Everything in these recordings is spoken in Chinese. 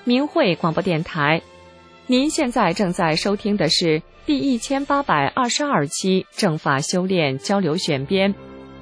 明慧广播电台。您现在正在收听的是第1822期正法修炼交流选编。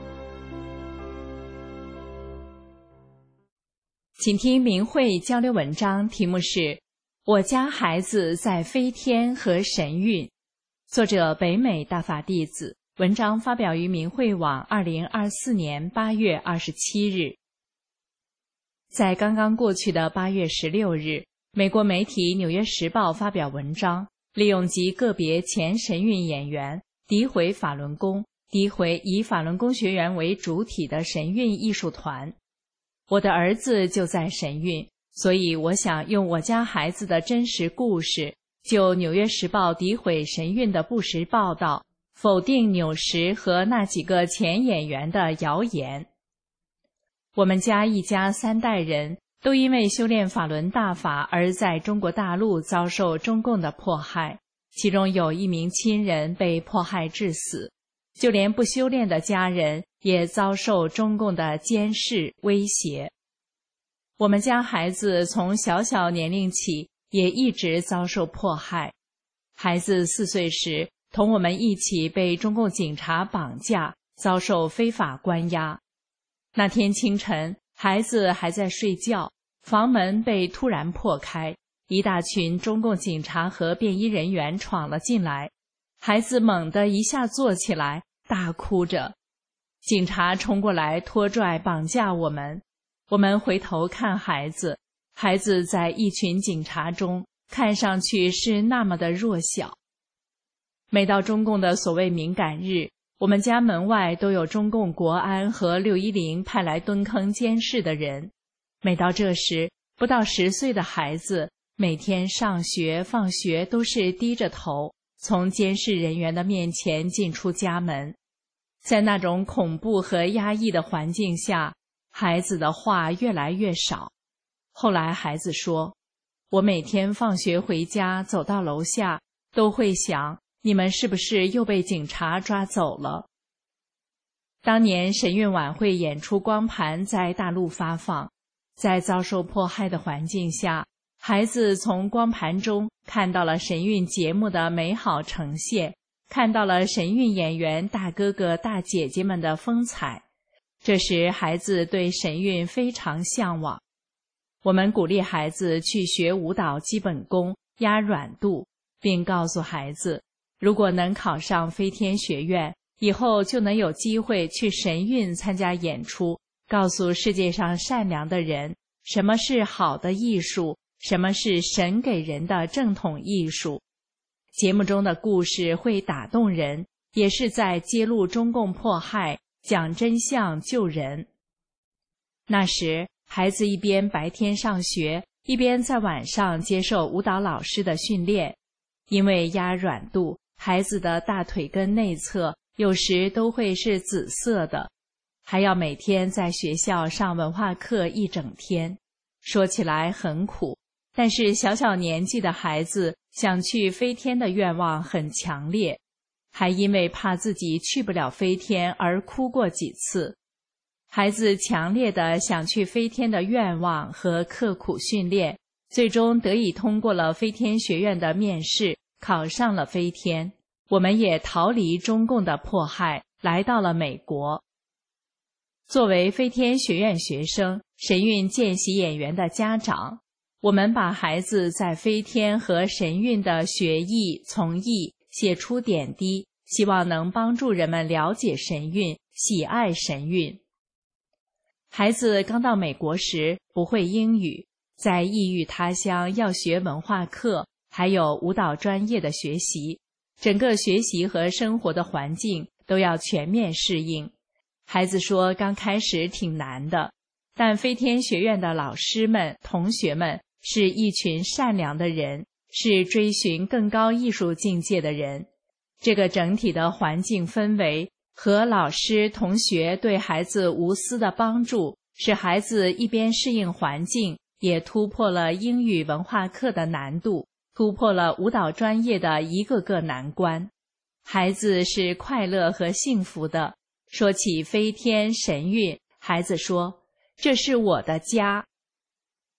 请听明慧交流文章，题目是我家孩子在飞天和神韵，作者北美大法弟子，文章发表于明慧网2024年8月27日。在刚刚过去的8月16日，美国媒体《纽约时报》发表文章，利用极个别前神韵演员诋毁法轮功，诋毁以法轮功学员为主体的神韵艺术团。我的儿子就在神韵，所以我想用我家孩子的真实故事，就《纽约时报》诋毁神韵的不实报道，否定纽时和那几个前演员的谣言。我们家一家3代人都因为修炼法轮大法而在中国大陆遭受中共的迫害，其中有1名亲人被迫害致死，就连不修炼的家人也遭受中共的监视威胁。我们家孩子从小年龄起也一直遭受迫害。孩子4岁时同我们一起被中共警察绑架，遭受非法关押。那天清晨，孩子还在睡觉，房门被突然破开，一大群中共警察和便衣人员闯了进来，孩子猛地一下坐起来，大哭着。警察冲过来拖拽绑架我们，我们回头看孩子，孩子在一群警察中看上去是那么的弱小。每到中共的所谓敏感日，我们家门外都有中共国安和610派来蹲坑监视的人。每到这时，不到10岁的孩子每天上学放学都是低着头从监视人员的面前进出家门。在那种恐怖和压抑的环境下，孩子的话越来越少。后来孩子说，我每天放学回家走到楼下都会想，你们是不是又被警察抓走了？当年神韵晚会演出光盘在大陆发放，在遭受迫害的环境下，孩子从光盘中看到了神韵节目的美好呈现，看到了神韵演员大哥哥大姐姐们的风采。这时孩子对神韵非常向往。我们鼓励孩子去学舞蹈基本功，压软度，并告诉孩子，如果能考上飞天学院，以后就能有机会去神韵参加演出，告诉世界上善良的人，什么是好的艺术，什么是神给人的正统艺术。节目中的故事会打动人，也是在揭露中共迫害，讲真相救人。那时孩子一边白天上学，一边在晚上接受舞蹈老师的训练。因为压软度，孩子的大腿根内侧有时都会是紫色的，还要每天在学校上文化课1整天。说起来很苦，但是小年纪的孩子想去飞天的愿望很强烈，还因为怕自己去不了飞天而哭过几次。孩子强烈的想去飞天的愿望和刻苦训练，最终得以通过了飞天学院的面试，考上了飞天。我们也逃离中共的迫害，来到了美国。作为飞天学院学生，神韵见习演员的家长，我们把孩子在飞天和神韵的学艺从艺写出点滴，希望能帮助人们了解神韵，喜爱神韵。孩子刚到美国时不会英语，在异域他乡要学文化课，还有舞蹈专业的学习，整个学习和生活的环境都要全面适应。孩子说刚开始挺难的，但飞天学院的老师们、同学们是一群善良的人，是追寻更高艺术境界的人。这个整体的环境氛围和老师、同学对孩子无私的帮助，使孩子一边适应环境，也突破了英语文化课的难度，突破了舞蹈专业的一个个难关。孩子是快乐和幸福的。说起飞天神韵，孩子说，这是我的家。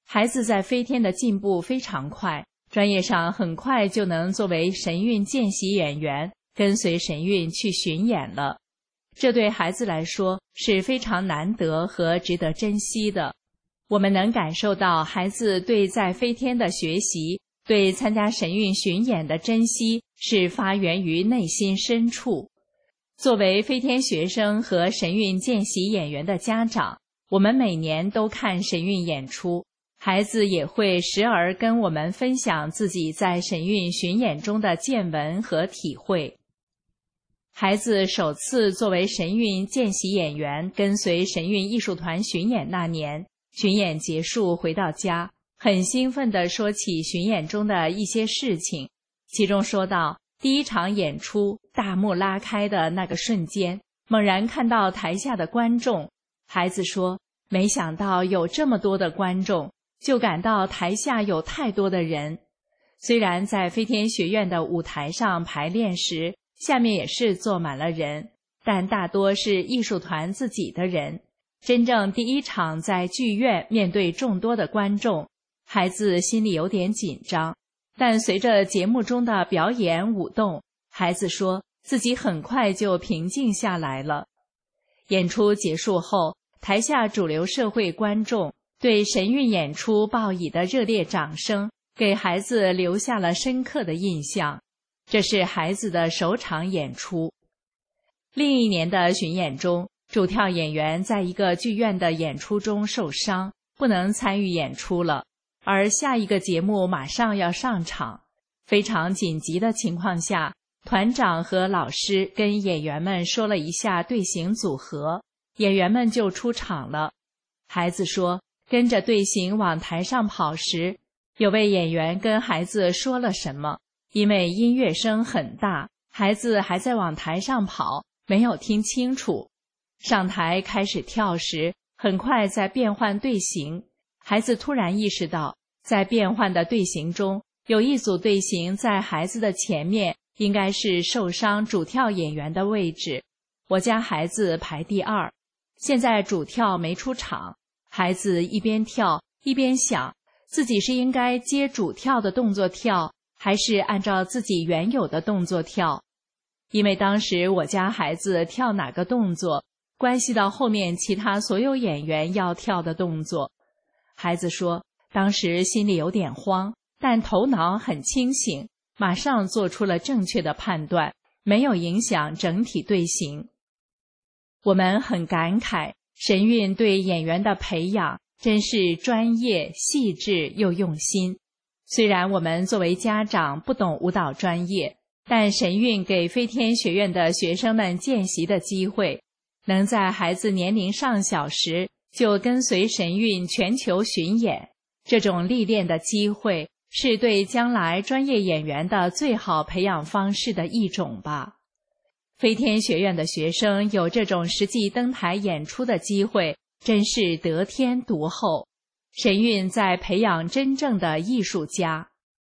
孩子在飞天的进步非常快，专业上很快就能作为神韵见习演员，跟随神韵去巡演了。这对孩子来说是非常难得和值得珍惜的。我们能感受到孩子对在飞天的学习，对参加神韵巡演的珍惜是发源于内心深处。作为飞天学生和神韵见习演员的家长，我们每年都看神韵演出，孩子也会时而跟我们分享自己在神韵巡演中的见闻和体会。孩子首次作为神韵见习演员跟随神韵艺术团巡演那年，巡演结束回到家，很兴奋地说起巡演中的一些事情，其中说到第一场演出大幕拉开的那个瞬间，猛然看到台下的观众，孩子说没想到有这么多的观众，就感到台下有太多的人。虽然在飞天学院的舞台上排练时，下面也是坐满了人，但大多是艺术团自己的人。真正第一场在剧院面对众多的观众，孩子心里有点紧张，但随着节目中的表演舞动，孩子说自己很快就平静下来了。演出结束后，台下主流社会观众对神韵演出报以的热烈掌声，给孩子留下了深刻的印象。这是孩子的首场演出。另一年的巡演中，主跳演员在一个剧院的演出中受伤，不能参与演出了，而下一个节目马上要上场。非常紧急的情况下，团长和老师跟演员们说了一下队形组合，演员们就出场了。孩子说，跟着队形往台上跑时，有位演员跟孩子说了什么，因为音乐声很大，孩子还在往台上跑，没有听清楚。上台开始跳时，很快在变换队形，孩子突然意识到，在变换的队形中，有一组队形在孩子的前面，应该是受伤主跳演员的位置。我家孩子排第二，现在主跳没出场，孩子一边跳一边想，自己是应该接主跳的动作跳，还是按照自己原有的动作跳。因为当时我家孩子跳哪个动作，关系到后面其他所有演员要跳的动作。孩子说，当时心里有点慌，但头脑很清醒，马上做出了正确的判断，没有影响整体队形。我们很感慨，神韵对演员的培养真是专业、细致又用心。虽然我们作为家长不懂舞蹈专业，但神韵给飞天学院的学生们见习的机会，能在孩子年龄尚小时就跟随神韵全球巡演，这种历练的机会是对将来专业演员的最好培养方式的一种吧。飞天学院的学生有这种实际登台演出的机会，真是得天独厚。神韵在培养真正的艺术家。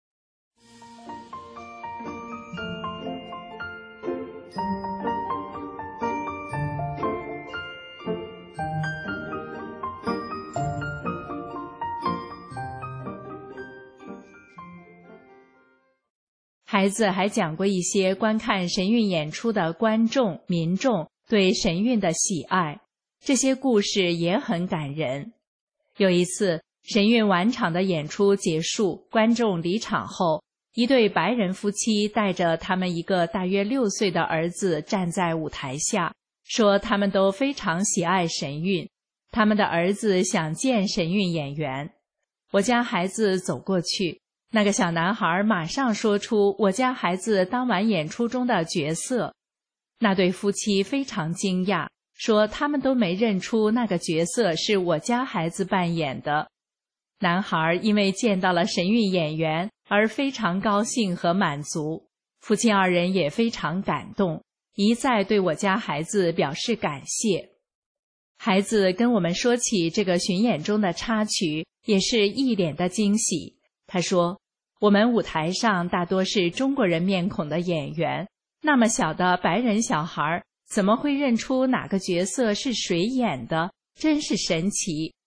孩子还讲过一些观看神韵演出的观众、民众对神韵的喜爱，这些故事也很感人。有一次，神韵晚场的演出结束，观众离场后，一对白人夫妻带着他们一个大约6岁的儿子站在舞台下，说他们都非常喜爱神韵，他们的儿子想见神韵演员。我家孩子走过去，那个小男孩马上说出我家孩子当晚演出中的角色。那对夫妻非常惊讶，说他们都没认出那个角色是我家孩子扮演的。男孩因为见到了神韵演员而非常高兴和满足，夫妻二人也非常感动，一再对我家孩子表示感谢。孩子跟我们说起这个巡演中的插曲，也是一脸的惊喜。他说，我们舞台上大多是中国人面孔的演员，那么小的白人小孩怎么会认出哪个角色是谁演的，真是神奇。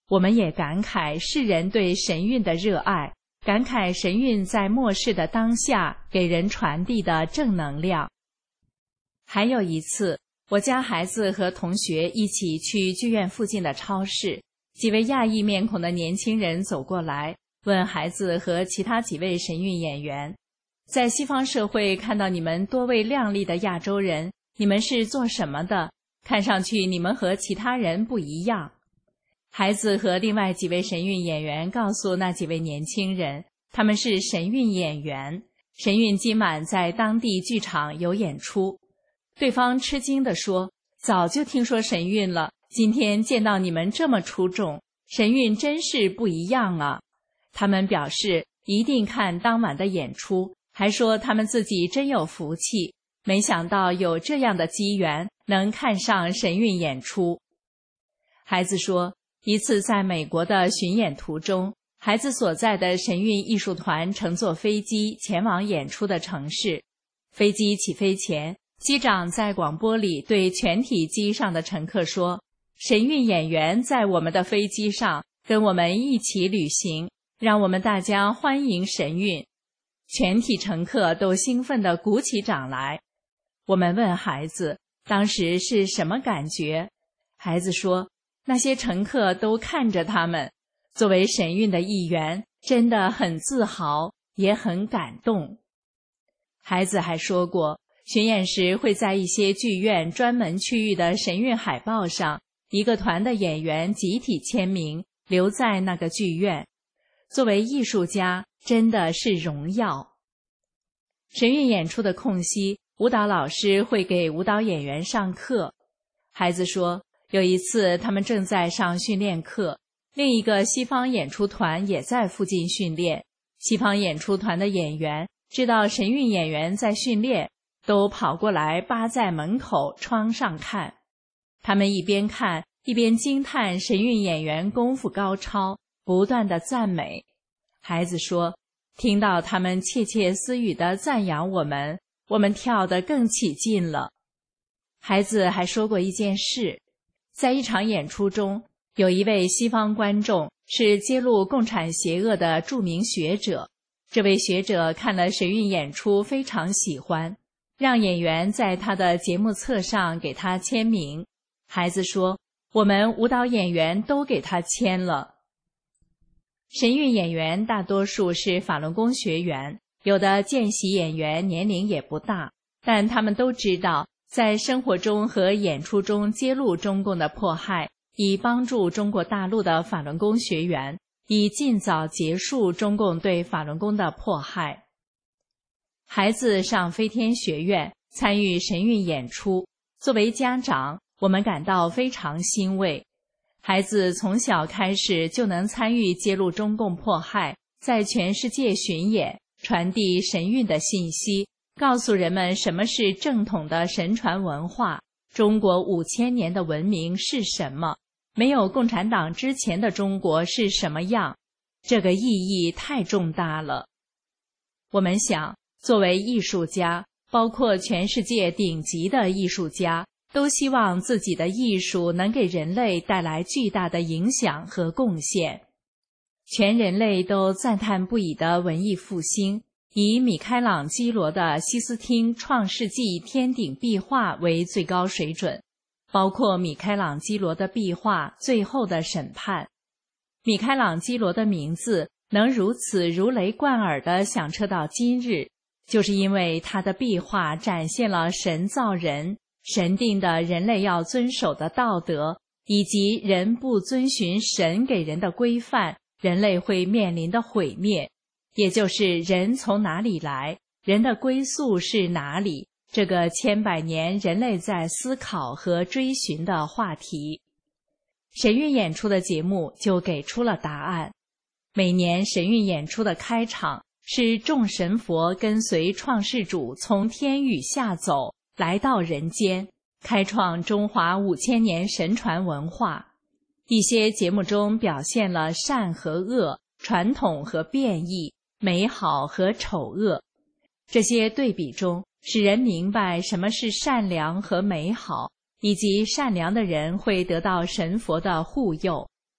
我们也感慨世人对神韵的热爱，感慨神韵在末世的当下给人传递的正能量。还有一次，我家孩子和同学一起去剧院附近的超市，几位亚裔面孔的年轻人走过来，问孩子和其他几位神韵演员，在西方社会看到你们多位靓丽的亚洲人，你们是做什么的？看上去你们和其他人不一样。孩子和另外几位神韵演员告诉那几位年轻人，他们是神韵演员，神韵今晚在当地剧场有演出。对方吃惊地说，早就听说神韵了，今天见到你们这么出众，神韵真是不一样啊。他们表示一定看当晚的演出，还说他们自己真有福气，没想到有这样的机缘能看上神韵演出。孩子说，一次在美国的巡演途中，孩子所在的神韵艺术团乘坐飞机前往演出的城市。飞机起飞前，机长在广播里对全体机上的乘客说，神韵演员在我们的飞机上跟我们一起旅行，让我们大家欢迎神韵。全体乘客都兴奋地鼓起掌来。我们问孩子，当时是什么感觉？孩子说，那些乘客都看着他们，作为神韵的一员，真的很自豪，也很感动。孩子还说过，巡演时会在一些剧院专门区域的神韵海报上，一个团的演员集体签名，留在那个剧院。作为艺术家，真的是荣耀。神韵演出的空隙，舞蹈老师会给舞蹈演员上课。孩子说，有一次他们正在上训练课，另一个西方演出团也在附近训练。西方演出团的演员知道神韵演员在训练，都跑过来扒在门口窗上看。他们一边看一边惊叹神韵演员功夫高超，不断地赞美。孩子说，听到他们窃窃私语地赞扬我们，我们跳得更起劲了。孩子还说过一件事，在一场演出中，有一位西方观众是揭露共产邪恶的著名学者。这位学者看了神韵演出非常喜欢，让演员在他的节目册上给他签名。孩子说，我们舞蹈演员都给他签了。神韵演员大多数是法轮功学员，有的见习演员年龄也不大，但他们都知道在生活中和演出中揭露中共的迫害，以帮助中国大陆的法轮功学员，以尽早结束中共对法轮功的迫害。孩子上飞天学院参与神韵演出，作为家长，我们感到非常欣慰。孩子从小开始就能参与揭露中共迫害，在全世界巡演，传递神韵的信息，告诉人们什么是正统的神传文化，中国5000年的文明是什么，没有共产党之前的中国是什么样，这个意义太重大了。我们想，作为艺术家，包括全世界顶级的艺术家，都希望自己的艺术能给人类带来巨大的影响和贡献。全人类都赞叹不已的文艺复兴，以米开朗基罗的西斯汀创世纪天顶壁画为最高水准，包括米开朗基罗的壁画《最后的审判》。米开朗基罗的名字能如此如雷贯耳地响彻到今日，就是因为他的壁画展现了神造人，神定的人类要遵守的道德，以及人不遵循神给人的规范，人类会面临的毁灭，也就是人从哪里来，人的归宿是哪里，这个千百年人类在思考和追寻的话题。神韵演出的节目就给出了答案。每年神韵演出的开场是众神佛跟随创世主从天宇下走，来到人间，开创中华5000年神传文化。一些节目中表现了善和恶，传统和变异，美好和丑恶。这些对比中，使人明白什么是善良和美好，以及善良的人会得到神佛的护佑。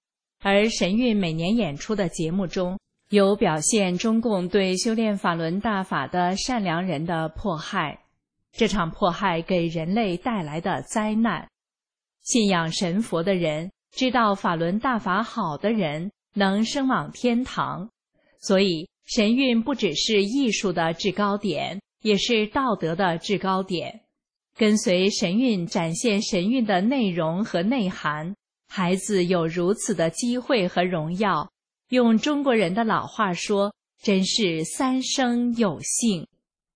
而神韵每年演出的节目中，有表现中共对修炼法轮大法的善良人的迫害。这场迫害给人类带来的灾难。信仰神佛的人，知道法轮大法好的人，能升往天堂。所以神韵不只是艺术的制高点，也是道德的制高点。跟随神韵展现神韵的内容和内涵，孩子有如此的机会和荣耀，用中国人的老话说，真是三生有幸。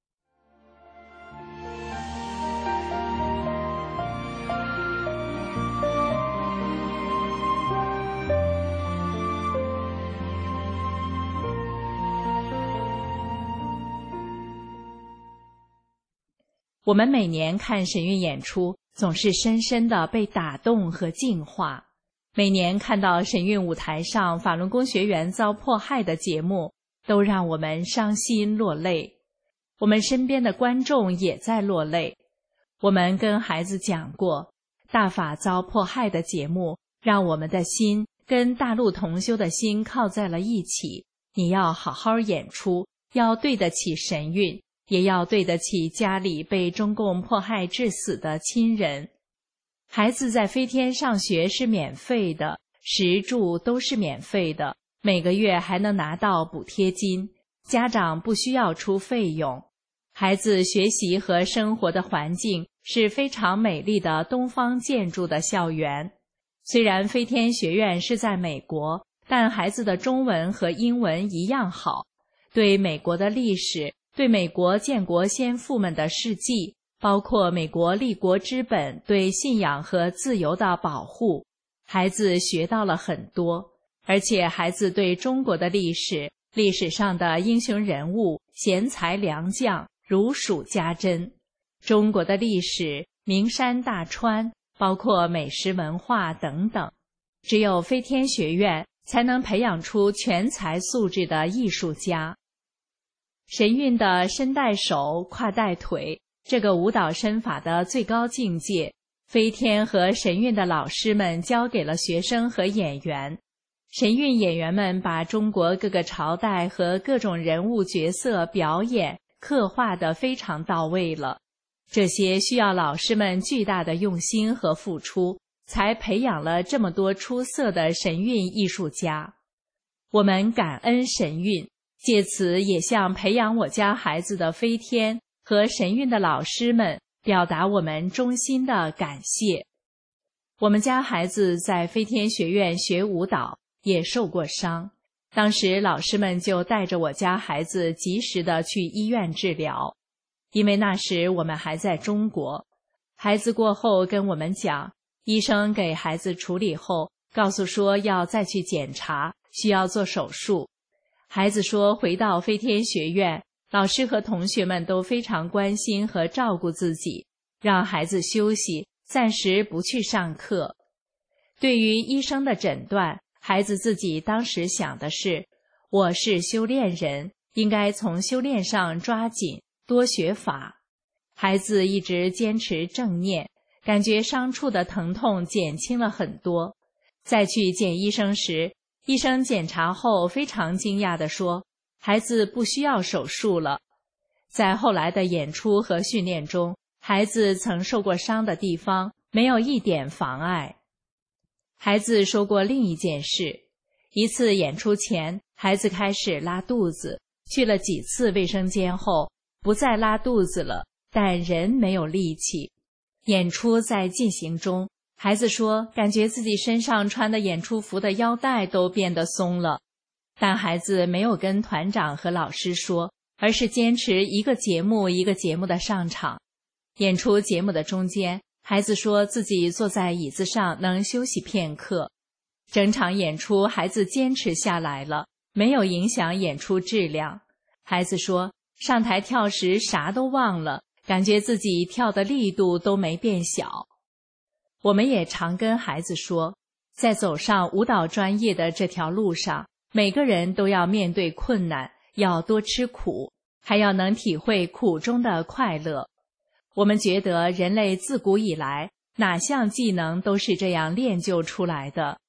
我们每年看神韵演出，总是深深地被打动和净化。每年看到神韵舞台上法轮功学员遭迫害的节目，都让我们伤心落泪。我们身边的观众也在落泪。我们跟孩子讲过，大法遭迫害的节目，让我们的心跟大陆同修的心靠在了一起。你要好好演出，要对得起神韵，也要对得起家里被中共迫害致死的亲人。孩子在飞天上学是免费的，食住都是免费的，每个月还能拿到补贴金，家长不需要出费用。孩子学习和生活的环境是非常美丽的东方建筑的校园。虽然飞天学院是在美国，但孩子的中文和英文一样好，对美国的历史，对美国建国先父们的事迹，包括美国立国之本对信仰和自由的保护，孩子学到了很多。而且孩子对中国的历史，历史上的英雄人物、贤才良将如数家珍。中国的历史，名山大川，包括美食文化等等。只有飞天学院才能培养出全才素质的艺术家。神韵的身带手，胯带腿，这个舞蹈身法的最高境界，飞天和神韵的老师们教给了学生和演员。神韵演员们把中国各个朝代和各种人物角色表演刻画得非常到位了。这些需要老师们巨大的用心和付出，才培养了这么多出色的神韵艺术家。我们感恩神韵，借此也向培养我家孩子的飞天和神韵的老师们表达我们衷心的感谢。我们家孩子在飞天学院学舞蹈，也受过伤，当时老师们就带着我家孩子及时的去医院治疗。因为那时我们还在中国，孩子过后跟我们讲，医生给孩子处理后，告诉说要再去检查，需要做手术。孩子说回到飞天学院，老师和同学们都非常关心和照顾自己，让孩子休息，暂时不去上课。对于医生的诊断，孩子自己当时想的是，我是修炼人，应该从修炼上抓紧，多学法。孩子一直坚持正念，感觉伤处的疼痛减轻了很多。再去见医生时，医生检查后非常惊讶地说，孩子不需要手术了。在后来的演出和训练中，孩子曾受过伤的地方没有一点妨碍。孩子说过另一件事，一次演出前，孩子开始拉肚子，去了几次卫生间后，不再拉肚子了，但人没有力气。演出在进行中，孩子说感觉自己身上穿的演出服的腰带都变得松了，但孩子没有跟团长和老师说，而是坚持一个节目一个节目的上场。演出节目的中间，孩子说自己坐在椅子上能休息片刻。整场演出孩子坚持下来了，没有影响演出质量。孩子说上台跳时啥都忘了，感觉自己跳的力度都没变小。我们也常跟孩子说，在走上舞蹈专业的这条路上，每个人都要面对困难，要多吃苦，还要能体会苦中的快乐。我们觉得人类自古以来哪项技能都是这样练就出来的。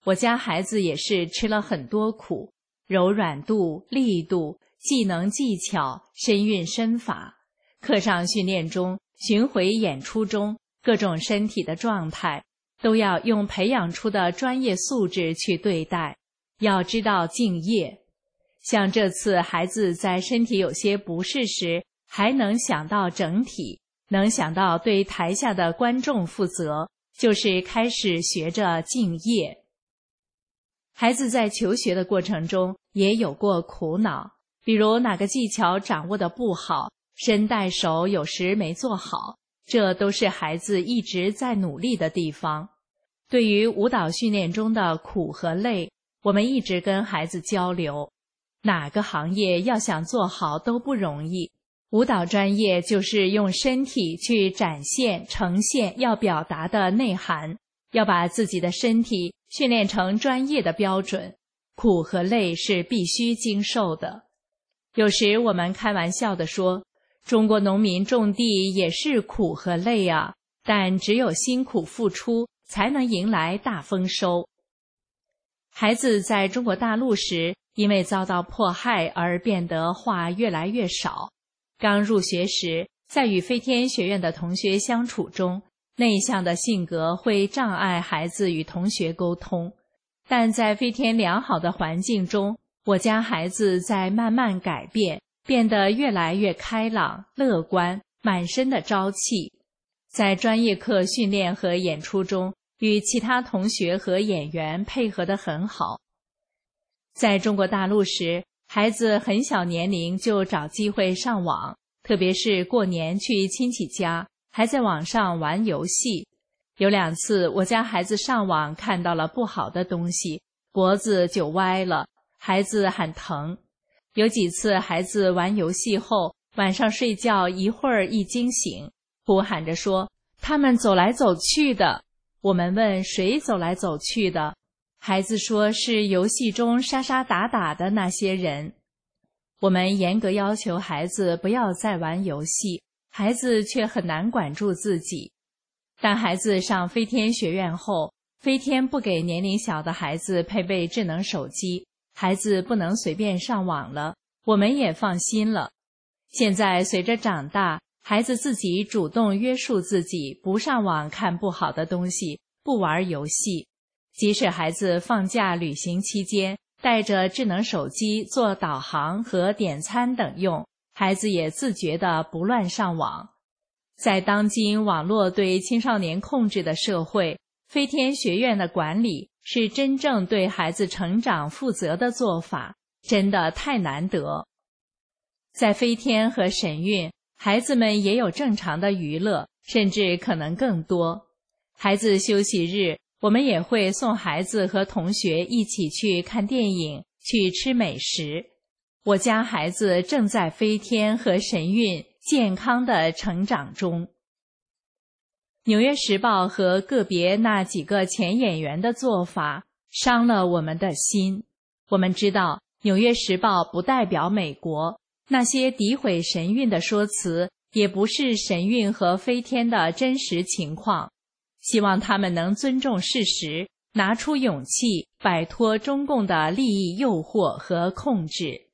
我家孩子也是吃了很多苦，柔软度、力度、技能技巧、身韵身法，课上训练中、巡回演出中，各种身体的状态，都要用培养出的专业素质去对待，要知道敬业。像这次孩子在身体有些不适时，还能想到整体，能想到对台下的观众负责，就是开始学着敬业。孩子在求学的过程中也有过苦恼，比如哪个技巧掌握得不好，身带手有时没做好，这都是孩子一直在努力的地方。对于舞蹈训练中的苦和累，我们一直跟孩子交流，哪个行业要想做好都不容易，舞蹈专业就是用身体去展现、呈现要表达的内涵，要把自己的身体训练成专业的标准，苦和累是必须经受的。有时我们开玩笑地说，中国农民种地也是苦和累啊，但只有辛苦付出，才能迎来大丰收。孩子在中国大陆时，因为遭到迫害而变得话越来越少。刚入学时，在与飞天学院的同学相处中，内向的性格会障碍孩子与同学沟通，但在飞天良好的环境中，我家孩子在慢慢改变，变得越来越开朗、乐观，满身的朝气。在专业课训练和演出中，与其他同学和演员配合得很好。在中国大陆时，孩子很小年龄就找机会上网，特别是过年去亲戚家，还在网上玩游戏。有2次我家孩子上网看到了不好的东西，脖子就歪了，孩子很疼。有几次孩子玩游戏后，晚上睡觉一会儿一惊醒，呼喊着说他们走来走去的。我们问谁走来走去的，孩子说是游戏中杀杀打打的那些人。我们严格要求孩子不要再玩游戏，孩子却很难管住自己。但孩子上飞天学院后，飞天不给年龄小的孩子配备智能手机，孩子不能随便上网了，我们也放心了。现在随着长大，孩子自己主动约束自己，不上网看不好的东西，不玩游戏。即使孩子放假旅行期间带着智能手机做导航和点餐等用，孩子也自觉地不乱上网。在当今网络对青少年控制的社会，飞天学院的管理是真正对孩子成长负责的做法，真的太难得。在飞天和神韵，孩子们也有正常的娱乐，甚至可能更多。孩子休息日，我们也会送孩子和同学一起去看电影，去吃美食。我家孩子正在飞天和神韵健康的成长中。纽约时报和个别那几个前演员的做法伤了我们的心。我们知道纽约时报不代表美国，那些诋毁神韵的说辞也不是神韵和飞天的真实情况。希望他们能尊重事实，拿出勇气，摆脱中共的利益诱惑和控制。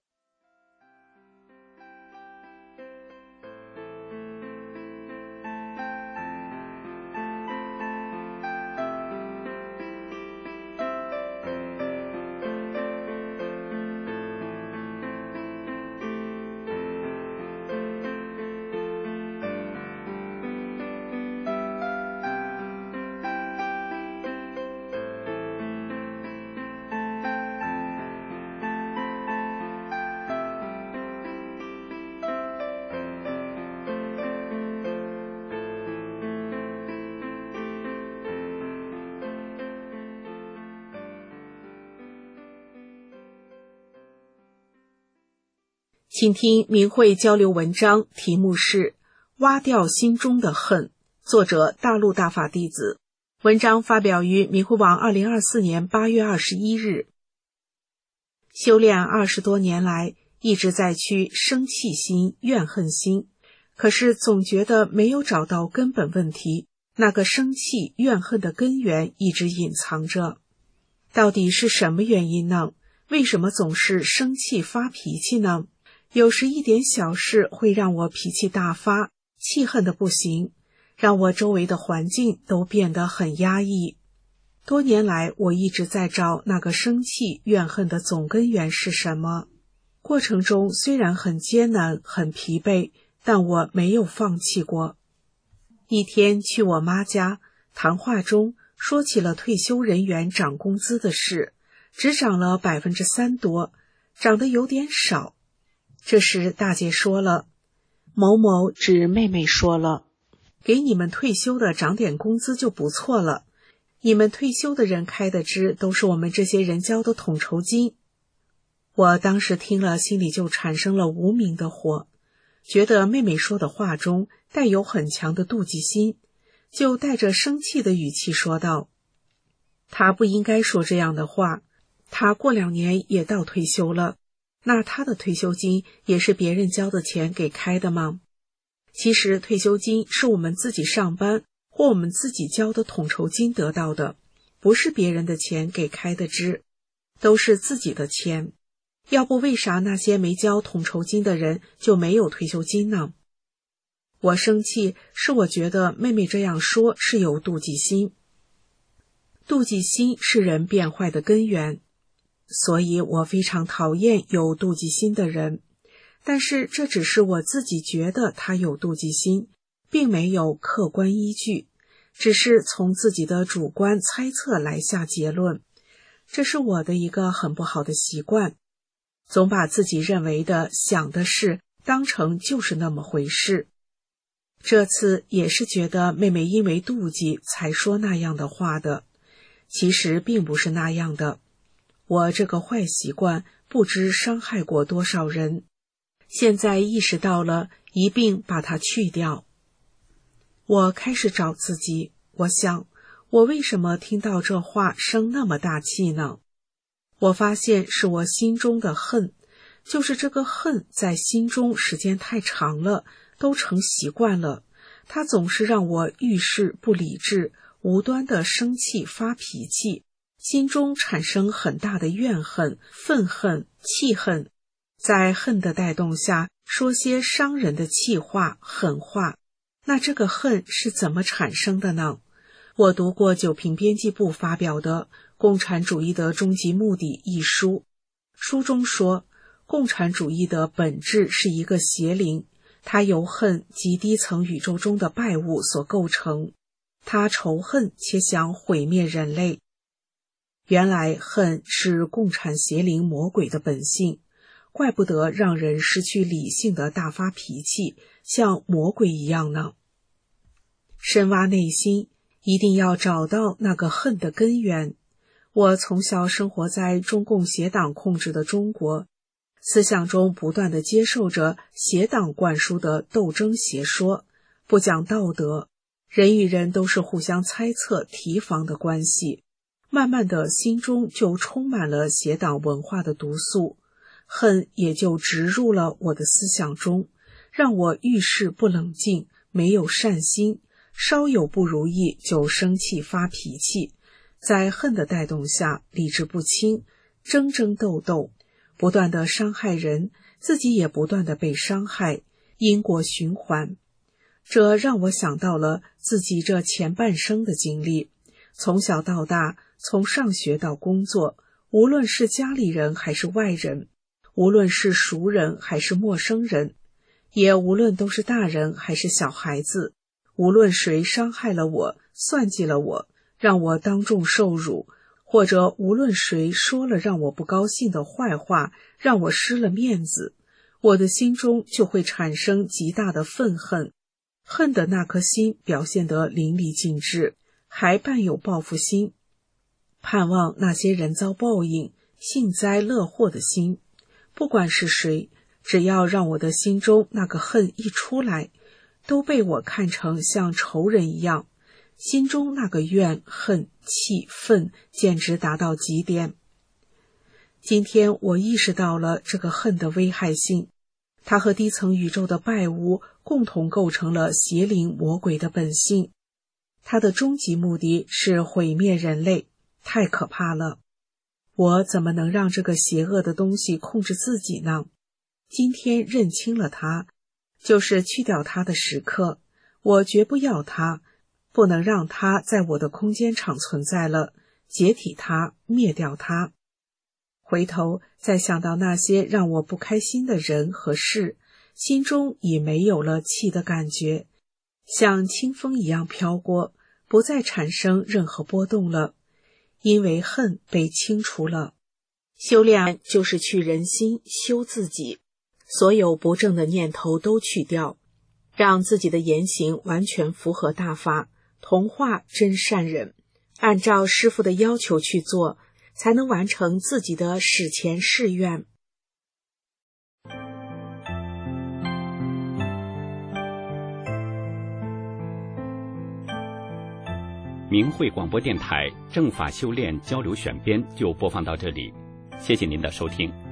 请听明慧交流文章，题目是挖掉心中的恨，作者大陆大法弟子。文章发表于明慧网2024年8月21日。修炼20多年来，一直在驱生气心、怨恨心，可是总觉得没有找到根本问题，那个生气、怨恨的根源一直隐藏着。 到底是什么原因呢？为什么总是生气发脾气呢？有时一点小事会让我脾气大发，气恨得不行，让我周围的环境都变得很压抑。多年来，我一直在找那个生气怨恨的总根源是什么。过程中虽然很艰难很疲惫，但我没有放弃过。一天去我妈家，谈话中说起了退休人员涨工资的事，只涨了3%多，涨得有点少。这时大姐说了，某某指妹妹说了，给你们退休的涨点工资就不错了，你们退休的人开的支都是我们这些人交的统筹金。我当时听了心里就产生了无名的火，觉得妹妹说的话中带有很强的妒忌心，就带着生气的语气说道，她不应该说这样的话，她过2年也到退休了，那她的退休金也是别人交的钱给开的吗？其实退休金是我们自己上班或我们自己交的统筹金得到的，不是别人的钱给开的支，都是自己的钱。要不为啥那些没交统筹金的人就没有退休金呢？我生气是我觉得妹妹这样说是有妒忌心。妒忌心是人变坏的根源，所以我非常讨厌有妒忌心的人。但是这只是我自己觉得他有妒忌心，并没有客观依据，只是从自己的主观猜测来下结论。这是我的一个很不好的习惯，总把自己认为的想的事当成就是那么回事。这次也是觉得妹妹因为妒忌才说那样的话的，其实并不是那样的。我这个坏习惯不知伤害过多少人，现在意识到了，一并把它去掉。我开始找自己，我想，我为什么听到这话生那么大气呢？我发现是我心中的恨，就是这个恨在心中时间太长了，都成习惯了，它总是让我遇事不理智，无端的生气发脾气，心中产生很大的怨恨、愤恨、气恨，在恨的带动下说些伤人的气话、狠话。那这个恨是怎么产生的呢？我读过九平编辑部发表的《共产主义的终极目的》一书，书中说，共产主义的本质是一个邪灵，它由恨及低层宇宙中的败物所构成，它仇恨且想毁灭人类。原来恨是共产邪灵魔鬼的本性，怪不得让人失去理性的大发脾气，像魔鬼一样呢。深挖内心，一定要找到那个恨的根源。我从小生活在中共邪党控制的中国，思想中不断地接受着邪党灌输的斗争邪说，不讲道德，人与人都是互相猜测提防的关系。慢慢的，心中就充满了邪党文化的毒素，恨也就植入了我的思想中，让我遇事不冷静，没有善心，稍有不如意就生气发脾气，在恨的带动下理智不清，争争斗斗，不断的伤害人，自己也不断的被伤害，因果循环。这让我想到了自己这前半生的经历，从小到大，从上学到工作，无论是家里人还是外人，无论是熟人还是陌生人，也无论都是大人还是小孩子，无论谁伤害了我，算计了我，让我当众受辱，或者无论谁说了让我不高兴的坏话，让我失了面子，我的心中就会产生极大的愤恨，恨的那颗心表现得淋漓尽致，还伴有报复心，盼望那些人遭报应、幸灾乐祸的心。不管是谁，只要让我的心中那个恨一出来，都被我看成像仇人一样，心中那个怨恨气愤简直达到极点。今天我意识到了这个恨的危害性，它和低层宇宙的败物共同构成了邪灵魔鬼的本性，它的终极目的是毁灭人类，太可怕了。 我怎么能让这个邪恶的东西控制自己呢？今天认清了它，就是去掉它的时刻。我绝不要它，不能让它在我的空间场存在了，解体它，灭掉它。回头再想到那些让我不开心的人和事，心中已没有了气的感觉，像清风一样飘过，不再产生任何波动了，因为恨被清除了。修炼就是去人心，修自己，所有不正的念头都去掉，让自己的言行完全符合大法，同化真善人，按照师父的要求去做，才能完成自己的史前誓愿。 明慧广播电台正法修炼交流选编就播放到这里，谢谢您的收听。